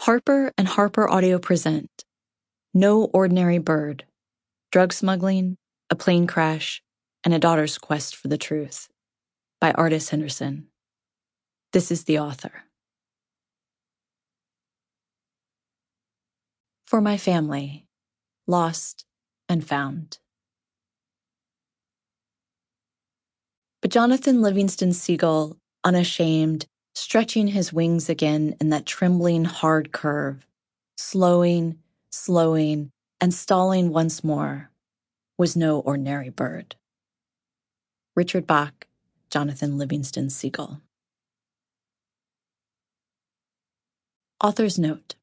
Harper and Harper Audio present No Ordinary Bird, Drug Smuggling, a Plane Crash, and a Daughter's Quest for the Truth by Artis Henderson. This is the author. For my family, lost and found. But Jonathan Livingston Seagull, unashamed, stretching his wings again in that trembling, hard curve, slowing, and stalling once more, was no ordinary bird. Richard Bach, Jonathan Livingston Seagull. Author's note.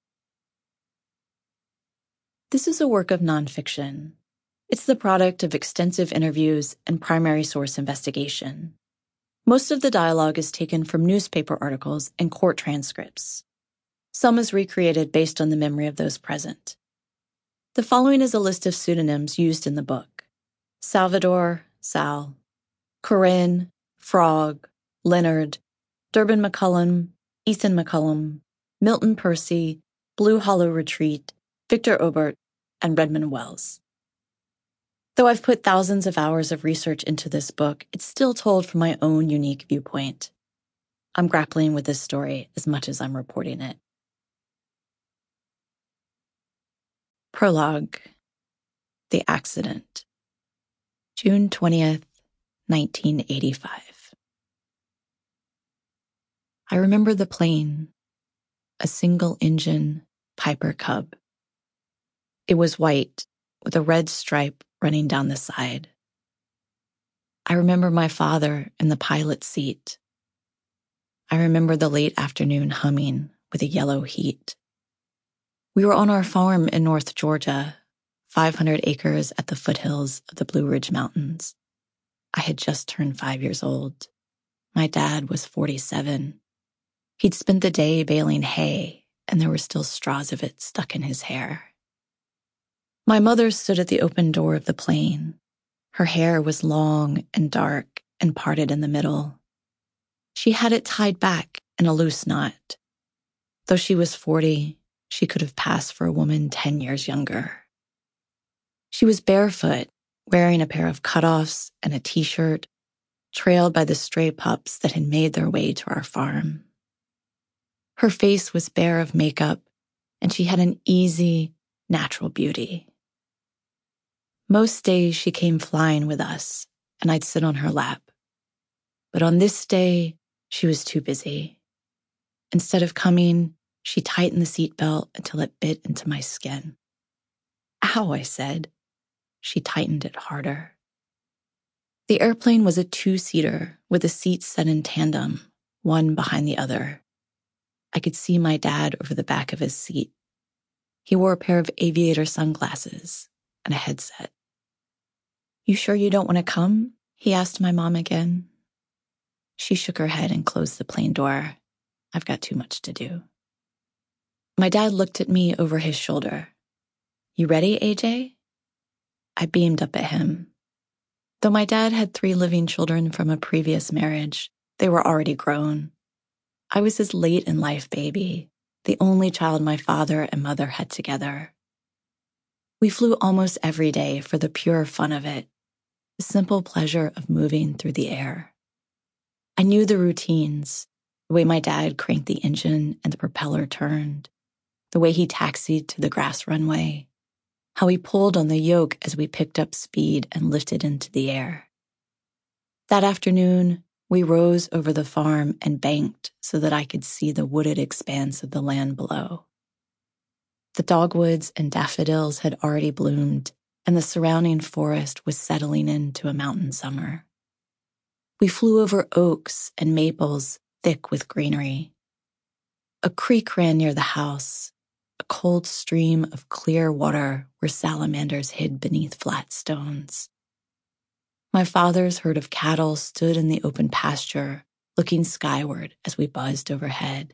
This is a work of nonfiction. It's the product of extensive interviews and primary source investigation. Most of the dialogue is taken from newspaper articles and court transcripts. Some is recreated based on the memory of those present. The following is a list of pseudonyms used in the book: Salvador, Sal; Corinne, Frog; Leonard; Durbin McCullum; Ethan McCullum; Milton Percy; Blue Hollow Retreat; Victor Obert, and Redmond Wells. Though I've put thousands of hours of research into this book, it's still told from my own unique viewpoint. I'm grappling with this story as much as I'm reporting it. Prologue. The Accident. June 20th, 1985. I remember the plane, a single-engine Piper Cub. It was white, with a red stripe running down the side. I remember my father in the pilot's seat. I remember the late afternoon humming with a yellow heat. We were on our farm in North Georgia, 500 acres at the foothills of the Blue Ridge Mountains. I had just turned 5 years old. My dad was 47. He'd spent the day baling hay, and there were still straws of it stuck in his hair. My mother stood at the open door of the plane. Her hair was long and dark and parted in the middle. She had it tied back in a loose knot. Though she was 40, she could have passed for a woman 10 years younger. She was barefoot, wearing a pair of cutoffs and a t-shirt, trailed by the stray pups that had made their way to our farm. Her face was bare of makeup, and she had an easy, natural beauty. Most days she came flying with us, and I'd sit on her lap. But on this day, she was too busy. Instead of coming, she tightened the seatbelt until it bit into my skin. Ow, I said. She tightened it harder. The airplane was a two-seater with the seats set in tandem, one behind the other. I could see my dad over the back of his seat. He wore a pair of aviator sunglasses and a headset. You sure you don't want to come? He asked my mom again. She shook her head and closed the plane door. I've got too much to do. My dad looked at me over his shoulder. You ready, AJ? I beamed up at him. Though my dad had 3 living children from a previous marriage, they were already grown. I was his late-in-life baby, the only child my father and mother had together. We flew almost every day for the pure fun of it, the simple pleasure of moving through the air. I knew the routines, the way my dad cranked the engine and the propeller turned, the way he taxied to the grass runway, how he pulled on the yoke as we picked up speed and lifted into the air. That afternoon, we rose over the farm and banked so that I could see the wooded expanse of the land below. The dogwoods and daffodils had already bloomed, and the surrounding forest was settling into a mountain summer. We flew over oaks and maples thick with greenery. A creek ran near the house, a cold stream of clear water where salamanders hid beneath flat stones. My father's herd of cattle stood in the open pasture, looking skyward as we buzzed overhead.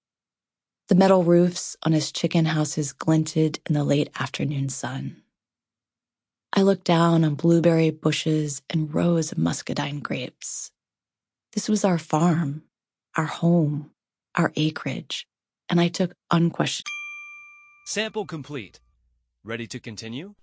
The metal roofs on his chicken houses glinted in the late afternoon sun. I looked down on blueberry bushes and rows of muscadine grapes. This was our farm, our home, our acreage, and I took unquestioned. Sample complete. Ready to continue?